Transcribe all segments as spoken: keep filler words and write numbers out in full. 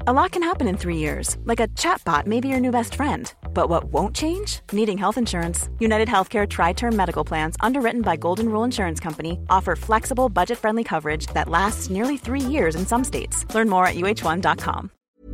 A lot can happen in three years, like a chatbot may be your new best friend. But what won't change? Needing health insurance. United Healthcare Tri-Term Medical Plans, underwritten by Golden Rule Insurance Company, offer flexible, budget-friendly coverage that lasts nearly three years in some states. Learn more at U H one dot com.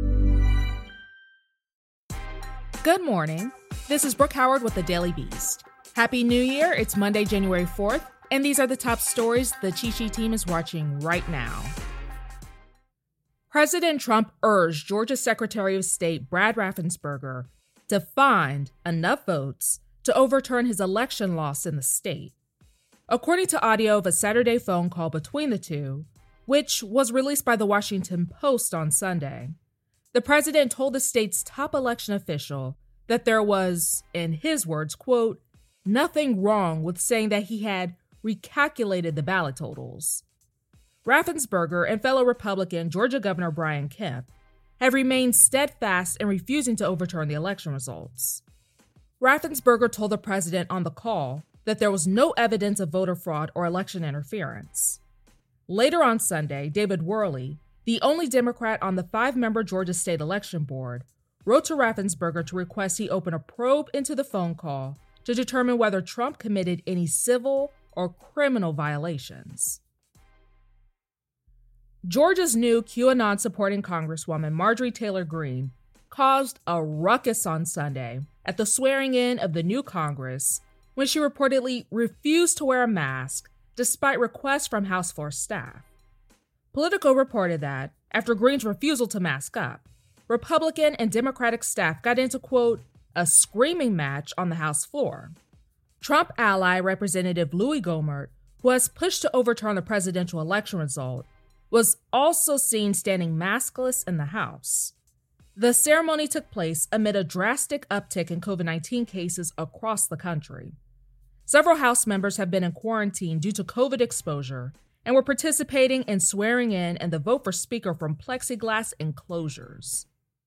Good morning. This is Brooke Howard with the Daily Beast. Happy New Year. It's Monday, January fourth, and these are the top stories the Chi-Chi team is watching right now. President Trump urged Georgia Secretary of State Brad Raffensperger to find enough votes to overturn his election loss in the state. According to audio of a Saturday phone call between the two, which was released by the Washington Post on Sunday, the president told the state's top election official that there was, in his words, quote, nothing wrong with saying that he had recalculated the ballot totals. Raffensperger and fellow Republican Georgia Governor Brian Kemp have remained steadfast in refusing to overturn the election results. Raffensperger told the president on the call that there was no evidence of voter fraud or election interference. Later on Sunday, David Worley, the only Democrat on the five-member Georgia State Election Board, wrote to Raffensperger to request he open a probe into the phone call to determine whether Trump committed any civil or criminal violations. Georgia's new QAnon-supporting Congresswoman Marjorie Taylor Greene caused a ruckus on Sunday at the swearing-in of the new Congress when she reportedly refused to wear a mask despite requests from House floor staff. Politico reported that, after Greene's refusal to mask up, Republican and Democratic staff got into, quote, a screaming match on the House floor. Trump ally Representative Louis Gohmert, who has pushed to overturn the presidential election result, was also seen standing maskless in the House. The ceremony took place amid a drastic uptick in covid nineteen cases across the country. Several House members have been in quarantine due to COVID exposure and were participating in swearing in and the vote for Speaker from plexiglass enclosures.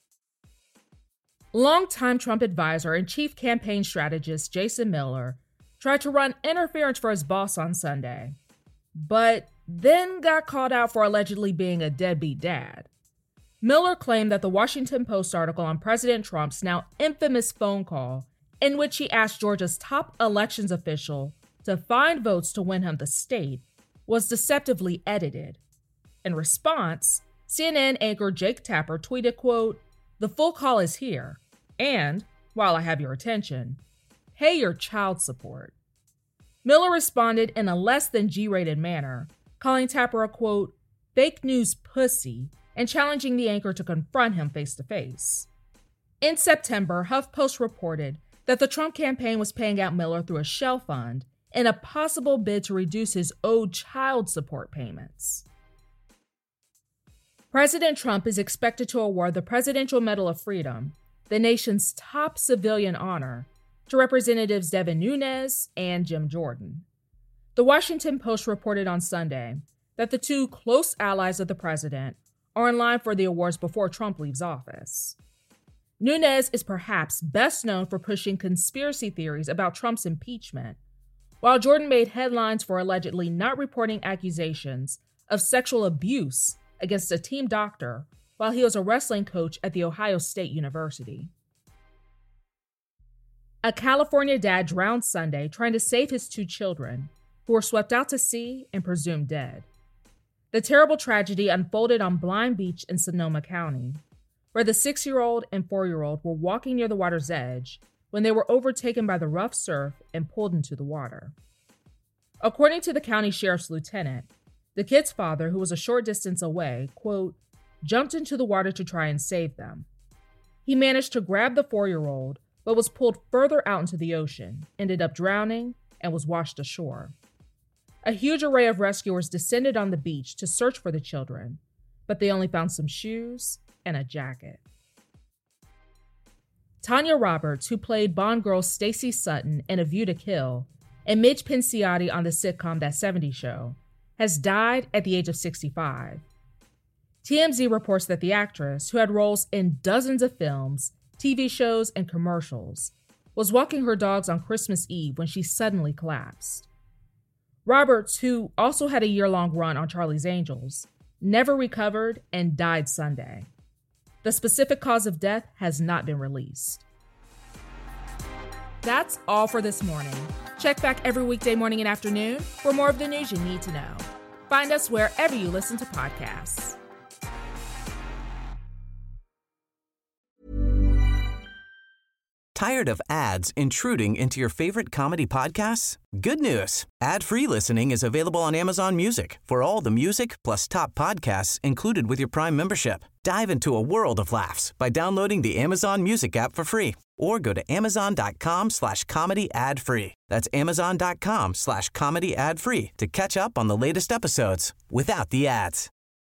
Longtime Trump advisor and chief campaign strategist Jason Miller tried to run interference for his boss on Sunday, but then got called out for allegedly being a deadbeat dad. Miller claimed that the Washington Post article on President Trump's now infamous phone call, in which he asked Georgia's top elections official to find votes to win him the state, was deceptively edited. In response, C N N anchor Jake Tapper tweeted, quote, the full call is here, and, while I have your attention, pay your child support. Miller responded in a less than G-rated manner, calling Tapper a, quote, fake news pussy, and challenging the anchor to confront him face-to-face. In September, HuffPost reported that the Trump campaign was paying out Miller through a shell fund in a possible bid to reduce his owed child support payments. President Trump is expected to award the Presidential Medal of Freedom, the nation's top civilian honor, to Representatives Devin Nunes and Jim Jordan. The Washington Post reported on Sunday that the two close allies of the president are in line for the awards before Trump leaves office. Nunes is perhaps best known for pushing conspiracy theories about Trump's impeachment, while Jordan made headlines for allegedly not reporting accusations of sexual abuse against a team doctor while he was a wrestling coach at The Ohio State University. A California dad drowned Sunday trying to save his two children, who were swept out to sea and presumed dead. The terrible tragedy unfolded on Blind Beach in Sonoma County, where the six-year-old and four-year-old were walking near the water's edge when they were overtaken by the rough surf and pulled into the water. According to the county sheriff's lieutenant, the kid's father, who was a short distance away, quote, jumped into the water to try and save them. He managed to grab the four-year-old, but was pulled further out into the ocean, ended up drowning, and was washed ashore. A huge array of rescuers descended on the beach to search for the children, but they only found some shoes and a jacket. Tanya Roberts, who played Bond girl Stacey Sutton in A View to Kill, and Midge Pinciotti on the sitcom That seventies Show, has died at the age of sixty-five. T M Z reports that the actress, who had roles in dozens of films, T V shows, and commercials, was walking her dogs on Christmas Eve when she suddenly collapsed. Roberts, who also had a year-long run on Charlie's Angels, never recovered and died Sunday. The specific cause of death has not been released. That's all for this morning. Check back every weekday morning and afternoon for more of the news you need to know. Find us wherever you listen to podcasts. Tired of ads intruding into your favorite comedy podcasts? Good news. Ad-free listening is available on Amazon Music for all the music plus top podcasts included with your Prime membership. Dive into a world of laughs by downloading the Amazon Music app for free or go to amazon.com slash comedy ad free. That's amazon.com slash comedy ad free to catch up on the latest episodes without the ads.